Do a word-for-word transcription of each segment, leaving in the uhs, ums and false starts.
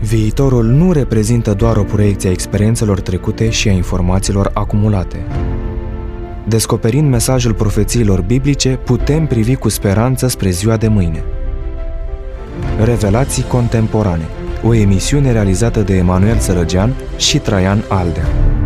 Viitorul nu reprezintă doar o proiecție a experiențelor trecute și a informațiilor acumulate. Descoperind mesajul profețiilor biblice, putem privi cu speranță spre ziua de mâine. Revelații contemporane, o emisiune realizată de Emanuel Sărăgean și Traian Aldea.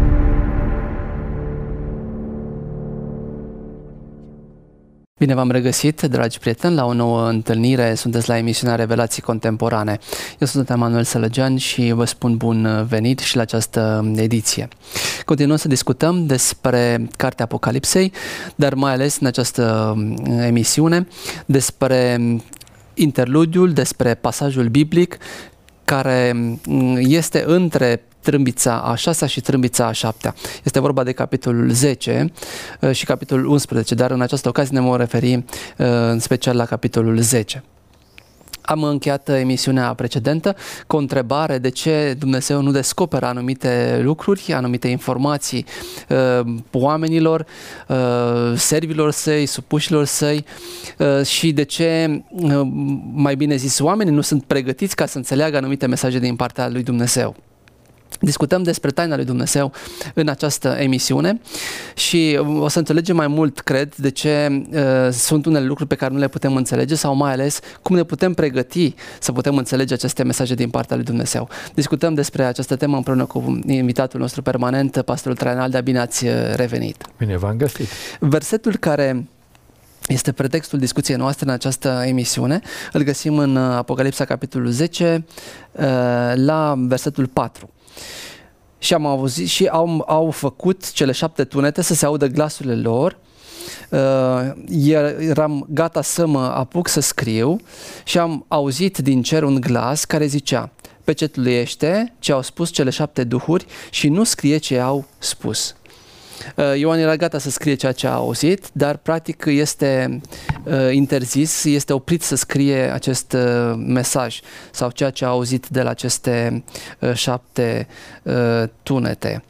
Bine v-am regăsit, dragi prieteni, la o nouă întâlnire. Sunteți la emisiunea Revelații Contemporane. Eu sunt Emanuel Sărăgean și vă spun bun venit și la această ediție. Continuăm să discutăm despre Cartea Apocalipsei, dar mai ales în această emisiune despre interludiul, despre pasajul biblic care este între trâmbița a șasea și trâmbița a șaptea. Este vorba de capitolul zece și capitolul unsprezece, dar în această ocazie ne vom referi în special la capitolul zece. Am încheiat emisiunea precedentă cu o întrebare: de ce Dumnezeu nu descoperă anumite lucruri, anumite informații uh, oamenilor, uh, servilor săi, supușilor săi uh, și de ce, uh, mai bine zis, oamenii nu sunt pregătiți ca să înțeleagă anumite mesaje din partea lui Dumnezeu. Discutăm despre taina lui Dumnezeu în această emisiune și o să înțelegem mai mult, cred, de ce uh, sunt unele lucruri pe care nu le putem înțelege sau mai ales cum ne putem pregăti să putem înțelege aceste mesaje din partea lui Dumnezeu. Discutăm despre această temă împreună cu invitatul nostru permanent, pastorul Traian Aldea. Bine ați revenit! Bine v-am găsit! Versetul care este pretextul discuției noastre în această emisiune îl găsim în Apocalipsa, capitolul zece, uh, la versetul patru. Și am auzit și au, au făcut cele șapte tunete să se audă glasurile lor. Uh, eram gata să mă apuc să scriu și am auzit din cer un glas care zicea: pecetluiește ce au spus cele șapte duhuri și nu scrie ce au spus. Ioan era gata să scrie ceea ce a auzit, dar practic este uh, interzis, este oprit să scrie acest uh, mesaj sau ceea ce a auzit de la aceste uh, șapte uh, tunete.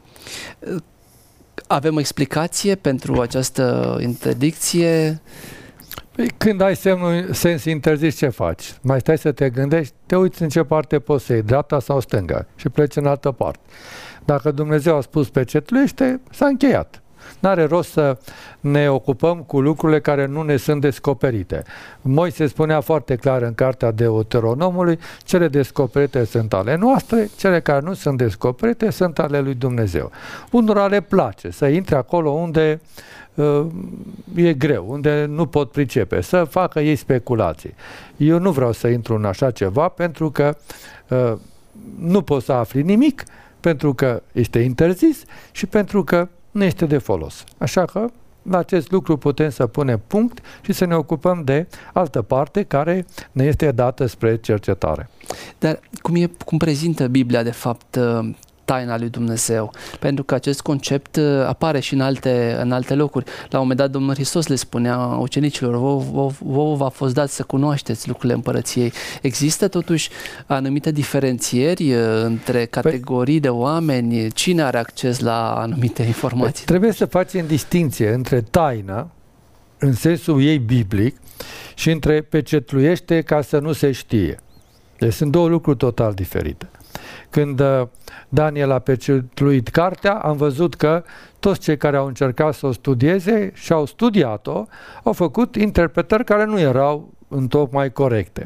Avem o explicație pentru această interdicție? Păi, când ai semnul sens interzis, ce faci? Mai stai să te gândești, te uiți în ce parte poți să iei, dreapta sau stânga, și pleci în altă parte. Dacă Dumnezeu a spus pecetluiește, s-a încheiat. N-are rost să ne ocupăm cu lucrurile care nu ne sunt descoperite. Moise spunea foarte clar în cartea Deuteronomului: cele descoperite sunt ale noastre, cele care nu sunt descoperite sunt ale lui Dumnezeu. Unora le place să intre acolo unde uh, e greu, unde nu pot pricepe, să facă ei speculații. Eu nu vreau să intru în așa ceva pentru că uh, nu poți să afli nimic, pentru că este interzis și pentru că nu este de folos. Așa că la acest lucru putem să punem punct și să ne ocupăm de altă parte care ne este dată spre cercetare. Dar cum, e, cum prezintă Biblia de fapt taina lui Dumnezeu? Pentru că acest concept apare și în alte, în alte locuri. La un moment dat Domnul Hristos le spunea ucenicilor: vouă v-a fost dat să cunoașteți lucrurile împărăției. Există totuși anumite diferențieri între categorii de oameni? Cine are acces la anumite informații? Trebuie să facem distinție între taină, în sensul ei biblic, și între pecetluiește ca să nu se știe. Deci sunt două lucruri total diferite. Când Daniel a pecetluit cartea, am văzut că toți cei care au încercat să o studieze și au studiat-o, au făcut interpretări care nu erau întocmai corecte.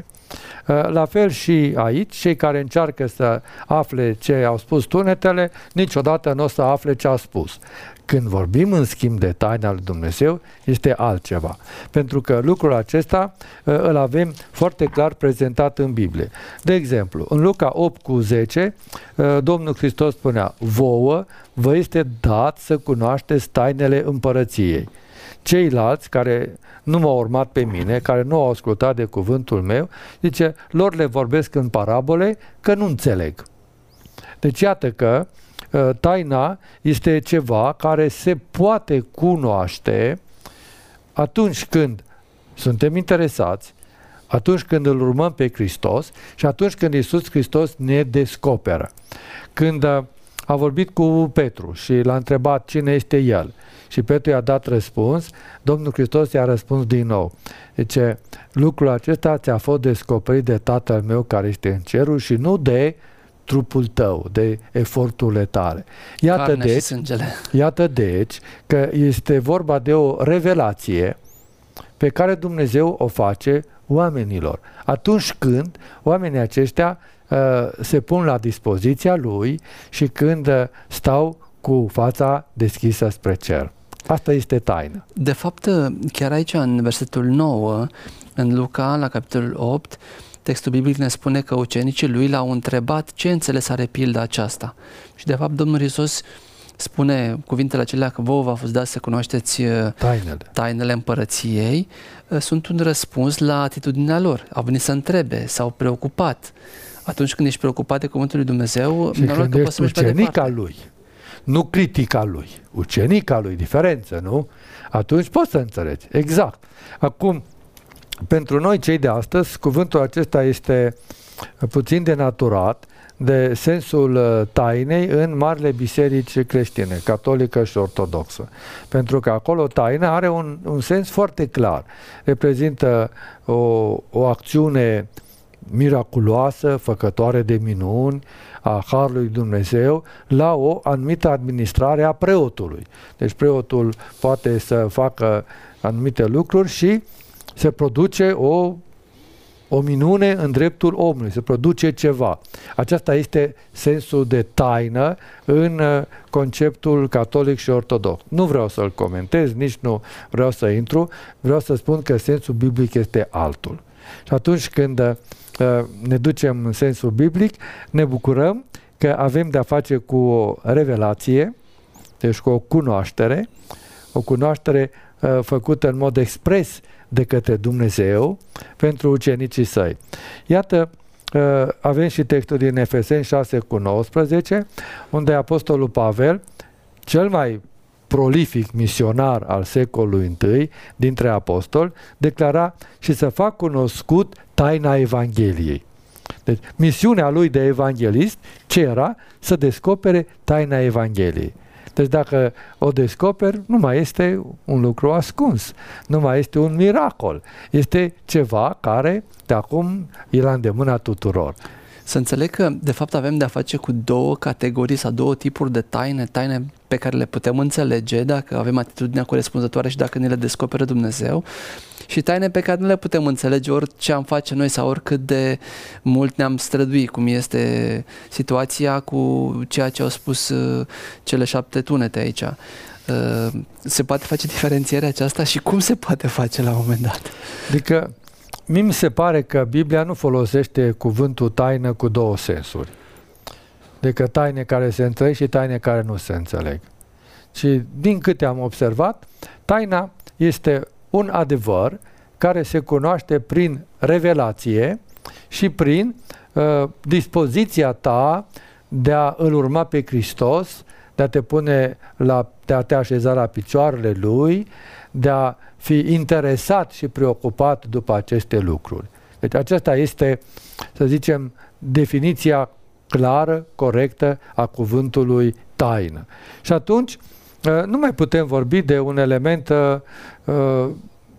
La fel și aici, cei care încearcă să afle ce au spus tunetele, niciodată nu o să afle ce a spus. Când vorbim în schimb de taina lui Dumnezeu, este altceva. Pentru că lucrul acesta îl avem foarte clar prezentat în Biblie. De exemplu, în Luca opt cu zece, Domnul Hristos spunea: vouă vă este dat să cunoașteți tainele împărăției. Ceilalți care nu m-au urmat pe mine, care nu au ascultat de cuvântul meu, zice, lor le vorbesc în parabole că nu înțeleg. Deci iată că uh, taina este ceva care se poate cunoaște atunci când suntem interesați, atunci când îl urmăm pe Hristos și atunci când Iisus Hristos ne descoperă. Când uh, a vorbit cu Petru și l-a întrebat cine este el și Petru i-a dat răspuns, Domnul Hristos i-a răspuns din nou. Deci, lucrul acesta ți-a fost descoperit de Tatăl meu care este în cerul și nu de trupul tău, de eforturile tale. Iată Carnea și deci, sângele. iată deci că este vorba de o revelație pe care Dumnezeu o face oamenilor. Atunci când oamenii aceștia uh, se pun la dispoziția Lui și când uh, stau cu fața deschisă spre cer. Asta este taină. De fapt, chiar aici, în versetul nouă, în Luca, la capitolul opt, textul biblic ne spune că ucenicii lui l-au întrebat ce înțeles are pilda aceasta. Și de fapt Domnul Iisus spune cuvintele acelea că vouă v-a fost dat să cunoașteți tainele. tainele împărăției, sunt un răspuns la atitudinea lor. Au venit să întrebe, s-au preocupat. Atunci când ești preocupat de cuvântul lui Dumnezeu, și când că ești ucenica lui, nu critica lui, ucenica lui, diferență, nu? Atunci poți să înțelegi. Exact. Acum, pentru noi cei de astăzi, cuvântul acesta este puțin denaturat de sensul tainei în marile biserici creștine, catolică și ortodoxă. Pentru că acolo taina are un, un sens foarte clar. Reprezintă o, o acțiune miraculoasă, făcătoare de minuni, a Harului Dumnezeu, la o anumită administrare a preotului. Deci preotul poate să facă anumite lucruri și se produce o, o minune în dreptul omului, se produce ceva. Aceasta este sensul de taină în conceptul catolic și ortodox. Nu vreau să-l comentez, nici nu vreau să intru, vreau să spun că sensul biblic este altul. Și atunci când ne ducem în sensul biblic, ne bucurăm că avem de-a face cu o revelație, deci cu o cunoaștere, o cunoaștere uh, făcută în mod expres de către Dumnezeu pentru ucenicii săi. Iată, uh, avem și textul din Efeseni șase cu nouăsprezece, unde Apostolul Pavel, cel mai prolific misionar al secolului întâi dintre apostoli, declara și să fac cunoscut taina Evangheliei. Deci, misiunea lui de evanghelist, ce era? Să descopere taina Evangheliei. Deci dacă o descoperi, nu mai este un lucru ascuns, nu mai este un miracol. Este ceva care de acum e la îndemâna tuturor. Să înțeleg că, de fapt, avem de-a face cu două categorii sau două tipuri de taine, taine pe care le putem înțelege dacă avem atitudinea corespunzătoare și dacă ne le descoperă Dumnezeu, și taine pe care nu le putem înțelege orice am face noi sau oricât de mult ne-am străduit, cum este situația cu ceea ce au spus uh, cele șapte tunete aici. Uh, se poate face diferențierea aceasta și cum se poate face la un moment dat? Adică, mie mi se pare că Biblia nu folosește cuvântul taină cu două sensuri. Adică taine care se înțeleg și taine care nu se înțeleg. Și din câte am observat, taina este un adevăr care se cunoaște prin revelație și prin uh, dispoziția ta de a îl urma pe Hristos, de a te pune la, de a te așeza la picioarele Lui, de a fi interesat și preocupat după aceste lucruri. Deci aceasta este, să zicem, definiția clară, corectă a cuvântului taină. Și atunci nu mai putem vorbi de un element uh,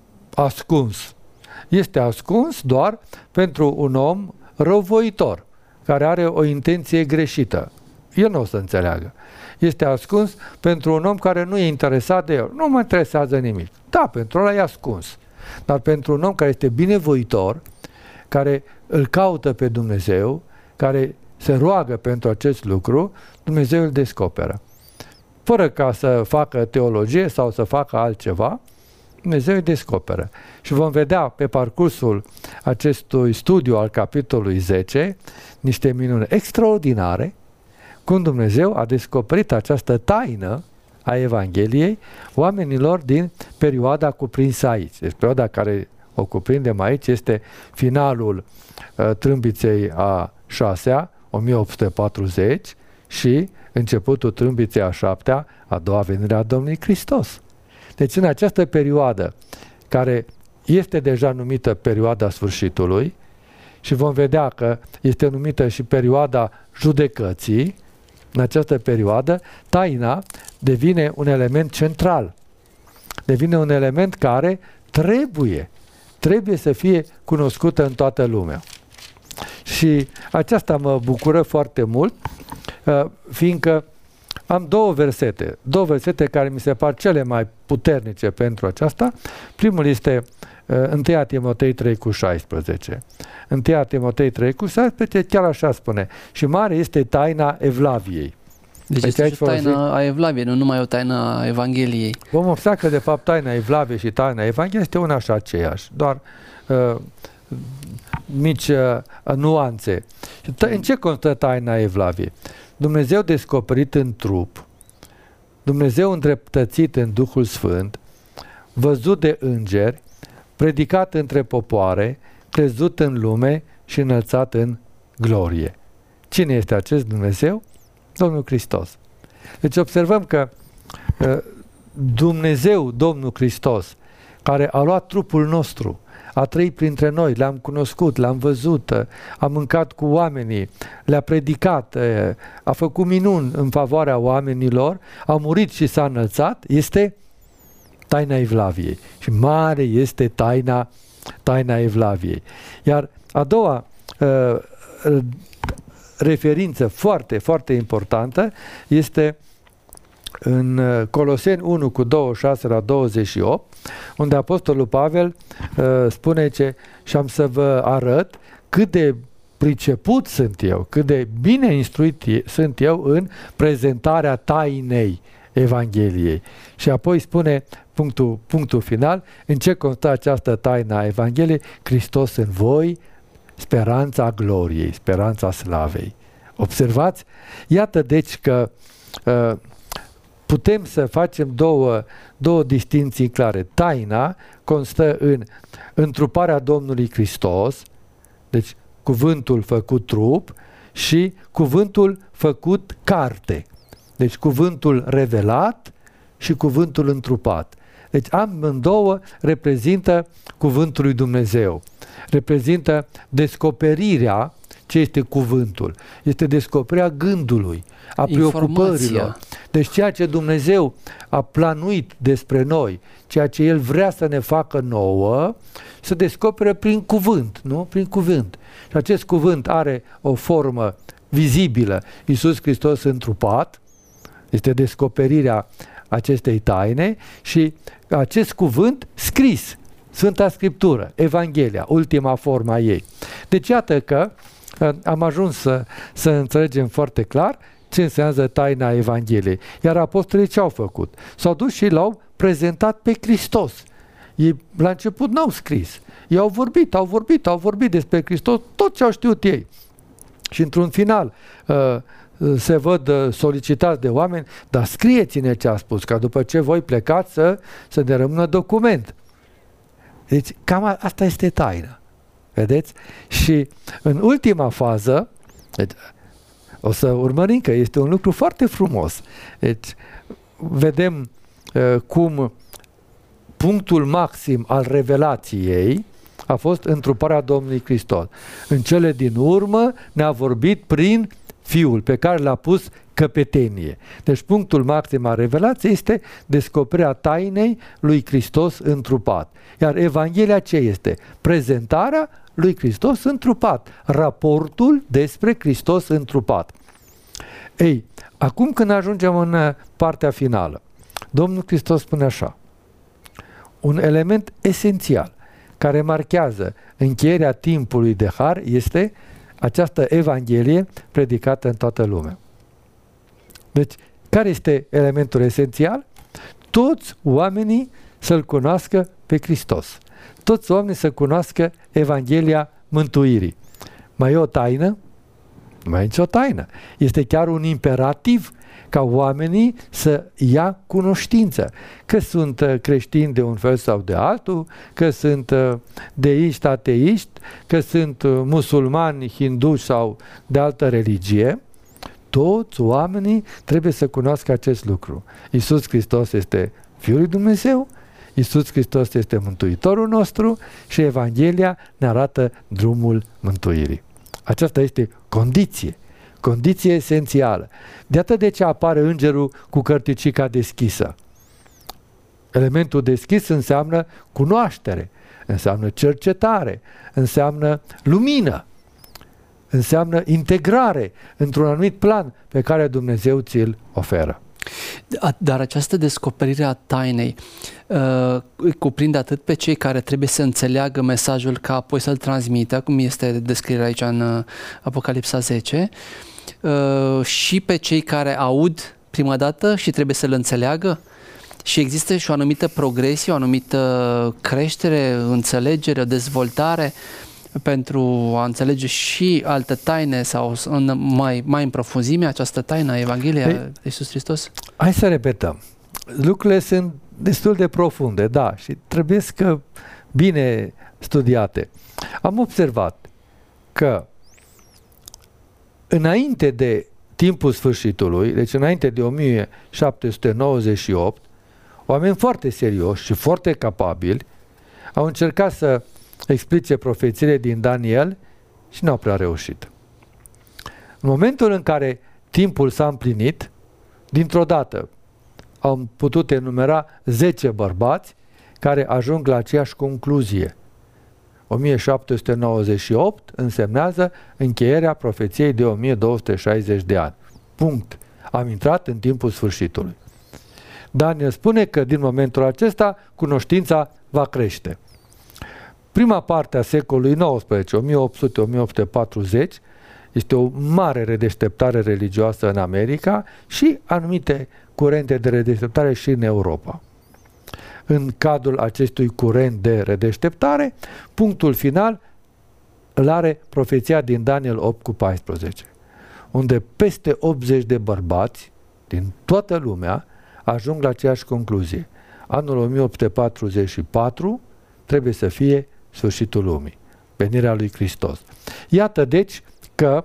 ascuns. Este ascuns doar pentru un om răuvoitor, care are o intenție greșită. El nu o să înțeleagă. Este ascuns pentru un om care nu e interesat de el. Nu mă interesează nimic. Da, pentru ăla e ascuns. Dar pentru un om care este binevoitor, care îl caută pe Dumnezeu, care se roagă pentru acest lucru, Dumnezeu îl descoperă. Fără ca să facă teologie sau să facă altceva, Dumnezeu îi descoperă. Și vom vedea pe parcursul acestui studiu al capitolului zece niște minuni extraordinare, cum Dumnezeu a descoperit această taină a Evangheliei oamenilor din perioada cuprinsă aici. Deci perioada care o cuprindem aici este finalul uh, trâmbiței a șasea, o mie opt sute patruzeci, și începutul trâmbiței a șaptea, a doua venire a Domnului Hristos. Deci în această perioadă, care este deja numită perioada sfârșitului, și vom vedea că este numită și perioada judecății, în această perioadă, taina devine un element central. Devine un element care trebuie, trebuie să fie cunoscută în toată lumea. Și Și aceasta mă bucură foarte mult, fiindcă am două versete, două versete care mi se par cele mai puternice pentru aceasta. Primul este unu Timotei trei cu șaisprezece. unu Timotei trei cu șaisprezece chiar așa spune: și mare este taina Evlaviei. Deci este și taina a Evlaviei, nu numai o taină a Evangheliei. Vom observa că de fapt taina Evlaviei și taina Evangheliei este una și aceeași, doar uh, mici uh, nuanțe. În ce constă taina Evlaviei? Dumnezeu descoperit în trup, Dumnezeu îndreptățit în Duhul Sfânt, văzut de îngeri, predicat între popoare, crezut în lume și înălțat în glorie. Cine este acest Dumnezeu? Domnul Hristos. Deci observăm că uh, Dumnezeu, Domnul Hristos, care a luat trupul nostru, a trăit printre noi, l-am cunoscut, l-am văzut, a mâncat cu oamenii, le-a predicat, a făcut minuni în favoarea oamenilor, a murit și s-a înălțat, este taina Evlaviei. Și mare este taina, taina Evlaviei. Iar a doua uh, referință foarte, foarte importantă este în Coloseni unu cu douăzeci și șase la douăzeci și opt, unde Apostolul Pavel uh, spune ce și am să vă arăt cât de priceput sunt eu, cât de bine instruit sunt eu în prezentarea tainei Evangheliei. Și apoi spune punctul, punctul final, în ce constă această taină a Evangheliei: Hristos în voi, speranța gloriei, speranța slavei. Observați? Iată deci că uh, putem să facem două, două distinții clare. Taina constă în întruparea Domnului Hristos, deci cuvântul făcut trup, și cuvântul făcut carte. Deci cuvântul revelat și cuvântul întrupat. Deci amândouă reprezintă cuvântul lui Dumnezeu. Reprezintă descoperirea ce este cuvântul. Este descoperirea gândului, a preocupărilor. Deci ceea ce Dumnezeu a planuit despre noi, ceea ce El vrea să ne facă nouă, se descoperă prin cuvânt, nu? Prin cuvânt. Și acest cuvânt are o formă vizibilă. Iisus Hristos întrupat, este descoperirea acestei taine, și acest cuvânt scris, Sfânta Scriptură, Evanghelia, ultima formă a ei. Deci iată că am ajuns să, să înțelegem foarte clar ce înseamnă taina Evangheliei. Iar apostolii ce au făcut? S-au dus și l-au prezentat pe Hristos. Ei la început n-au scris. Ei au vorbit, au vorbit, au vorbit despre Hristos, tot ce au știut ei. Și într-un final uh, se văd uh, solicitați de oameni: dar scrieți-ne ce a spus, ca după ce voi plecați să, să ne rămână document. Deci cam asta este taina. Vedeți? Și în ultima fază, deci, o să urmărim că este un lucru foarte frumos. Deci, vedem uh, cum punctul maxim al revelației a fost întruparea Domnului Hristos. În cele din urmă ne-a vorbit prin Fiul pe care l-a pus căpetenie. Deci punctul maxim al revelației este descoperirea tainei lui Hristos întrupat. Iar Evanghelia ce este? Prezentarea lui Hristos întrupat. Raportul despre Hristos întrupat. Ei, acum când ajungem în partea finală, Domnul Hristos spune așa: un element esențial care marchează încheierea timpului de har este această Evanghelie predicată în toată lumea. Deci, care este elementul esențial? Toți oamenii să-L cunoască pe Hristos. Toți oamenii să cunoască Evanghelia mântuirii. Mai e o taină? Mai e nicio taină. Este chiar un imperativ ca oamenii să ia cunoștință. Că sunt creștini de un fel sau de altul, că sunt deiști, ateiști, că sunt musulmani, hinduși sau de altă religie. Toți oamenii trebuie să cunoască acest lucru. Iisus Hristos este Fiul lui Dumnezeu, Iisus Hristos este Mântuitorul nostru și Evanghelia ne arată drumul mântuirii. Aceasta este condiție, condiție esențială. De atât de ce apare îngerul cu cărticica deschisă. Elementul deschis înseamnă cunoaștere, înseamnă cercetare, înseamnă lumină. înseamnă integrare într-un anumit plan pe care Dumnezeu ți-l oferă. Dar această descoperire a tainei uh, cuprinde atât pe cei care trebuie să înțeleagă mesajul ca apoi să-l transmită, cum este descrierea aici în uh, Apocalipsa zece, uh, și pe cei care aud prima dată și trebuie să-l înțeleagă? Și există și o anumită progresie, o anumită creștere, înțelegere, o dezvoltare pentru a înțelege și alte taine sau în, mai, mai în profunzime această taină a Evangheliei lui Iisus Hristos? Hai să repetăm. Lucrurile sunt destul de profunde, da, și trebuie să bine studiate. Am observat că înainte de timpul sfârșitului, deci înainte de o mie șapte sute nouăzeci și opt, oameni foarte serioși și foarte capabili au încercat să explice profețiile din Daniel și n-au prea reușit. În momentul în care timpul s-a împlinit, dintr-o dată au putut enumera zece bărbați care ajung la aceeași concluzie. o mie șapte sute nouăzeci și opt însemnează încheierea profeției de o mie două sute șaizeci de ani. Punct. Am intrat în timpul sfârșitului. Daniel spune că din momentul acesta cunoștința va crește. Prima parte a secolului nouăsprezece, o mie opt sute - o mie opt sute patruzeci, este o mare redeșteptare religioasă în America și anumite curente de redeșteptare și în Europa. În cadrul acestui curent de redeșteptare, punctul final îl are profeția din Daniel opt cu paisprezece, unde peste optzeci de bărbați din toată lumea ajung la aceeași concluzie. Anul o mie opt sute patruzeci și patru trebuie să fie sfârșitul lumii, venirea lui Hristos. Iată deci că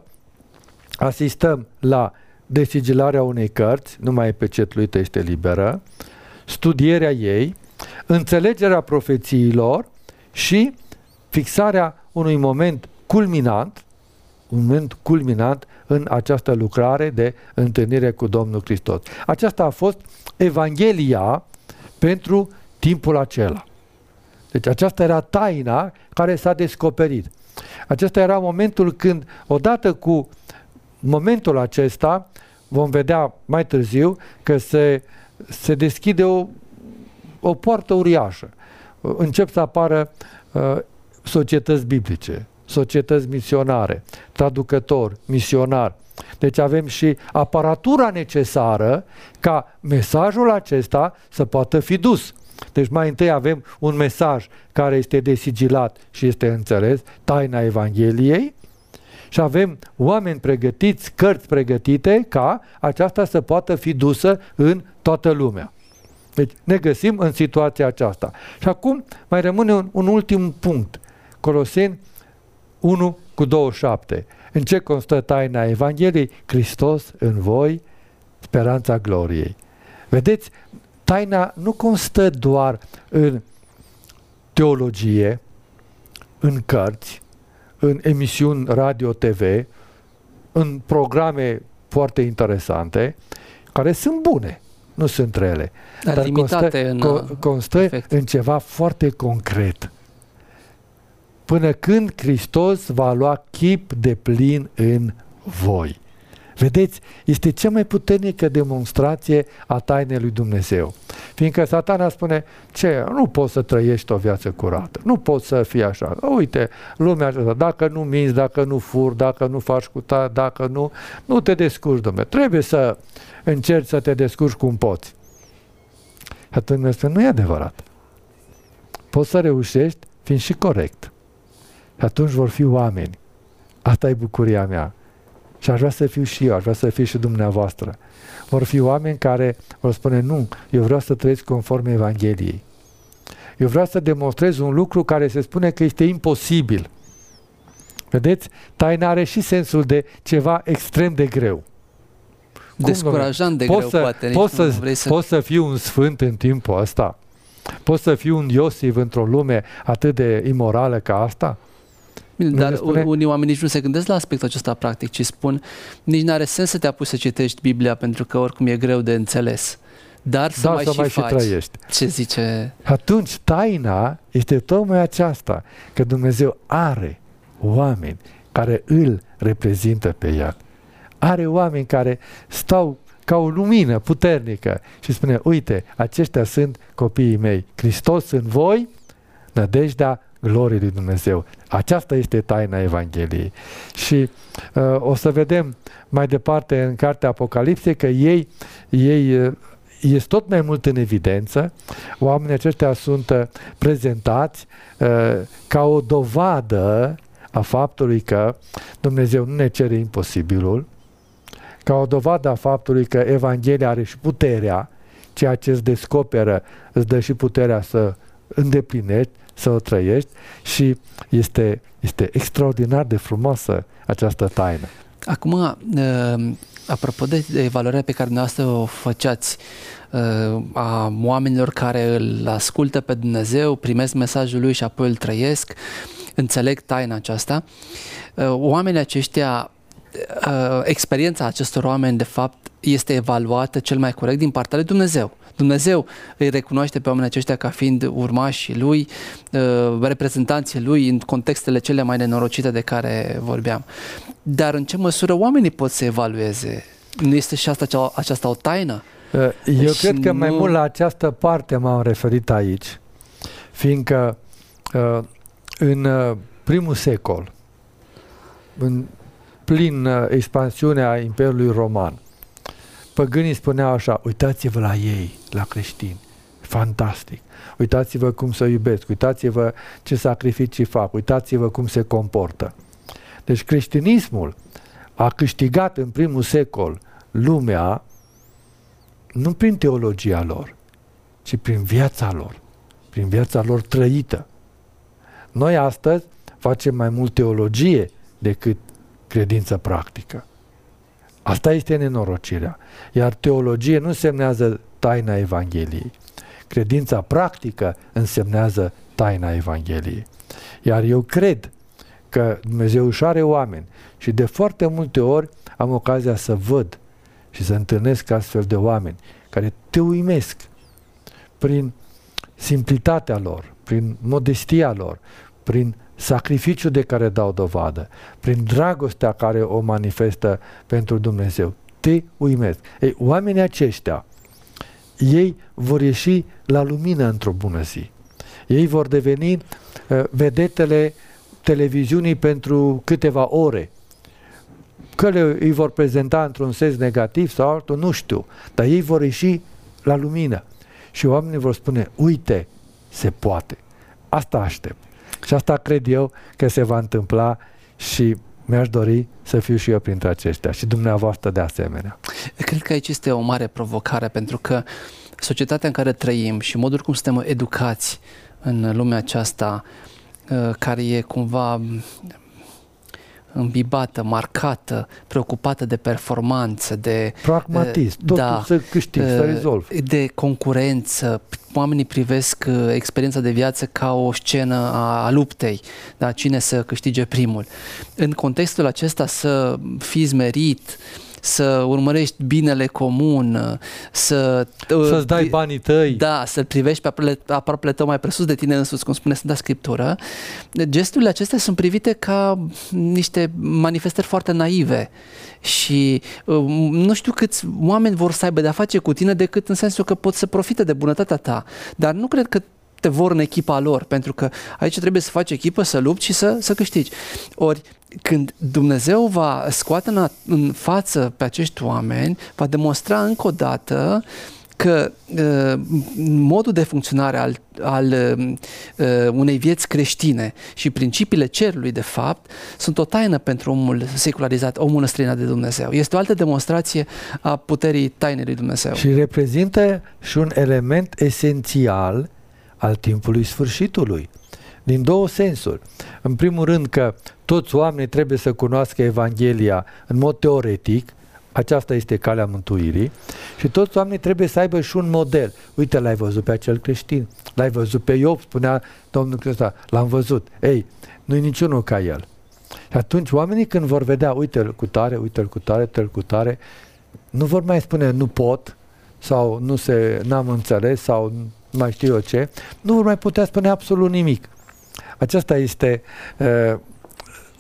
asistăm la desigilarea unei cărți, nu mai e pecetluită, este liberă, studierea ei, înțelegerea profețiilor și fixarea unui moment culminant, un moment culminant în această lucrare de întâlnire cu Domnul Hristos. Aceasta a fost Evanghelia pentru timpul acela. Deci aceasta era taina care s-a descoperit. Acesta era momentul când, odată cu momentul acesta, vom vedea mai târziu că se, se deschide o, o poartă uriașă. Încep să apară uh, societăți biblice, societăți misionare, traducători, misionari. Deci avem și aparatura necesară ca mesajul acesta să poată fi dus. Deci mai întâi avem un mesaj care este desigilat și este înțeles, taina Evangheliei, și avem oameni pregătiți, cărți pregătite ca aceasta să poată fi dusă în toată lumea. Deci ne găsim în situația aceasta. Și acum mai rămâne un, un ultim punct. Coloseni unu cu douăzeci și șapte. În ce constă taina Evangheliei? Hristos în voi, speranța gloriei. Vedeți, taina nu constă doar în teologie, în cărți, în emisiuni radio-T V, în programe foarte interesante, care sunt bune, nu sunt rele, dar, dar limitate constă, în, constă în ceva foarte concret. Până când Hristos va lua chip de plin în voi. Vedeți, este cea mai puternică demonstrație a tainei lui Dumnezeu. Fiindcă Satana spune, ce, nu poți să trăiești o viață curată, nu poți să fii așa. Uite, lumea aceasta, dacă nu minți, dacă nu furi, dacă nu faci cu ta, dacă nu, nu te descurci, dom'le. Trebuie să încerci să te descurci cum poți. Atunci Dumnezeu spune, nu e adevărat. Poți să reușești fiind și corect. Și atunci vor fi oameni. Asta e bucuria mea. Și aș vrea să fiu și eu, aș vrea să fiu și dumneavoastră. Vor fi oameni care vor spune, nu, eu vreau să trăiesc conform Evangheliei. Eu vreau să demonstrez un lucru care se spune că este imposibil. Vedeți? Taina are și sensul de ceva extrem de greu. Descurajant de poți greu, să, poate. Poți să, să... poți să fiu un sfânt în timpul ăsta? Poți să fiu un Iosif într-o lume atât de imorală ca asta? Dar unii oameni nici nu se gândesc la aspectul acesta practic, ci spun, nici n-are sens să te apuci să citești Biblia pentru că oricum e greu de înțeles. Dar să da, mai, să și, mai faci. și trăiești. Ce zice? Atunci taina este tocmai aceasta, că Dumnezeu are oameni care îl reprezintă pe el. Are oameni care stau ca o lumină puternică și spune, uite, aceștia sunt copiii mei. Hristos în voi, nădejdea gloriei lui Dumnezeu. Aceasta este taina Evangheliei. Și uh, o să vedem mai departe în cartea Apocalipsei că ei, ei uh, este tot mai mult în evidență. Oamenii aceștia sunt uh, prezentați uh, ca o dovadă a faptului că Dumnezeu nu ne cere imposibilul, ca o dovadă a faptului că Evanghelia are și puterea, ceea ce îți descoperă, îți dă și puterea să îndeplinești, să o trăiești și este, este extraordinar de frumoasă această taină. Acum, apropo de evaluarea pe care dumneavoastră o făceați a oamenilor care îl ascultă pe Dumnezeu, primesc mesajul lui și apoi îl trăiesc, înțeleg taina aceasta, oamenii aceștia, experiența acestor oameni de fapt este evaluată cel mai corect din partea lui Dumnezeu. Dumnezeu îi recunoaște pe oamenii aceștia ca fiind urmașii lui, reprezentanții lui în contextele cele mai nenorocite de care vorbeam. Dar în ce măsură oamenii pot să evalueze? Nu este și asta, aceasta o taină? Eu deci cred că nu... mai mult la această parte m-am referit aici, fiindcă în primul secol, în plin expansiunea Imperiului Roman, păgânii spuneau așa, uitați-vă la ei, la creștini, fantastic, uitați-vă cum se iubesc, uitați-vă ce sacrificii fac, uitați-vă cum se comportă. Deci creștinismul a câștigat în primul secol lumea nu prin teologia lor, ci prin viața lor, prin viața lor trăită. Noi astăzi facem mai mult teologie decât credință practică. Asta este nenorocirea. Iar teologie nu însemnează taina Evangheliei. Credința practică însemnează taina Evangheliei. Iar eu cred că Dumnezeu își are oameni și de foarte multe ori am ocazia să văd și să întâlnesc astfel de oameni care te uimesc prin simplitatea lor, prin modestia lor, prin sacrificiul de care dau dovadă, prin dragostea care o manifestă pentru Dumnezeu. Te uimesc. Ei, oamenii aceștia, ei vor ieși la lumină într-o bună zi. Ei vor deveni uh, vedetele televiziunii pentru câteva ore. Că le, îi vor prezenta într-un sens negativ sau altul, nu știu, dar ei vor ieși la lumină. Și oamenii vor spune, uite, se poate. Asta aștept. Și asta cred eu că se va întâmpla și mi-aș dori să fiu și eu printre aceștia și dumneavoastră de asemenea. Cred că aici este o mare provocare, pentru că societatea în care trăim și modul cum suntem educați în lumea aceasta, care e cumva îmbibată, marcată, preocupată de performanță, de pragmatism, totul da, să câștigi, să rezolvi. De concurență. Oamenii privesc experiența de viață ca o scenă a, a luptei, da? Cine să câștige primul. În contextul acesta să fii zmerit, să urmărești binele comun, să... Să-ți dai banii tăi. Da, să-l privești pe aproapele tău mai presus de tine însuți, cum spune Sfânta Scriptură. Gesturile acestea sunt privite ca niște manifestări foarte naive și nu știu câți oameni vor să aibă de-a face cu tine decât în sensul că pot să profite de bunătatea ta, dar nu cred că te vor în echipa lor, pentru că aici trebuie să faci echipă, să lupți și să, să câștigi. Ori când Dumnezeu va scoate în, în față pe acești oameni, va demonstra încă o dată că uh, modul de funcționare al, al uh, unei vieți creștine și principiile cerului, de fapt, sunt o taină pentru omul secularizat, omul străinat de Dumnezeu. Este o altă demonstrație a puterii tainei lui Dumnezeu. Și reprezintă și un element esențial al timpului sfârșitului. Din două sensuri. În primul rând că toți oamenii trebuie să cunoască Evanghelia în mod teoretic, aceasta este calea mântuirii, și toți oamenii trebuie să aibă și un model. Uite, l-ai văzut pe acel creștin, l-ai văzut pe Iov, spunea Domnul Hristos, l-am văzut. Ei, nu-i niciunul ca el. Și atunci oamenii când vor vedea, uite-l cu tare, uite-l cu tare, uite-l cu tare, nu vor mai spune nu pot, sau nu se, n-am înțeles, sau nu mai știu eu ce, nu vor mai putea spune absolut nimic. Aceasta este uh,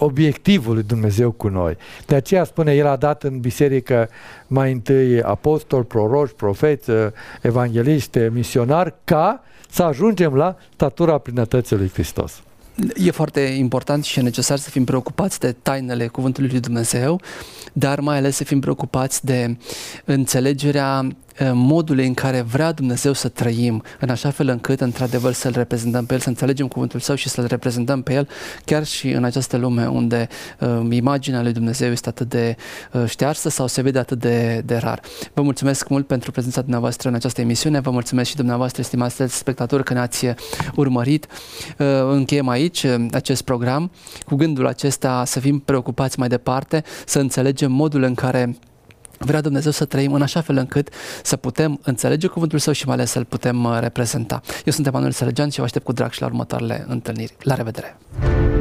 obiectivul lui Dumnezeu cu noi. De aceea spune, El a dat în biserică mai întâi apostoli, proroși, profeți, evangeliști, misionari, ca să ajungem la statura plinătății lui Hristos. E foarte important și e necesar să fim preocupați de tainele Cuvântului lui Dumnezeu, dar mai ales să fim preocupați de înțelegerea modului în care vrea Dumnezeu să trăim, în așa fel încât, într-adevăr, să-L reprezentăm pe El, să înțelegem Cuvântul Său și să-L reprezentăm pe El, chiar și în această lume unde uh, imaginea lui Dumnezeu este atât de uh, ștearsă sau se vede atât de, de rar. Vă mulțumesc mult pentru prezența dumneavoastră în această emisiune, vă mulțumesc și dumneavoastră, stimați spectatori, că ne-ați urmărit. Uh, încheiem aici uh, acest program cu gândul acesta să fim preocupați mai departe, să înțelegem modul în care vrea Dumnezeu să trăim în așa fel încât să putem înțelege Cuvântul Său și mai ales să-L putem reprezenta. Eu sunt Emanuel Sălăgean și vă aștept cu drag și la următoarele întâlniri. La revedere!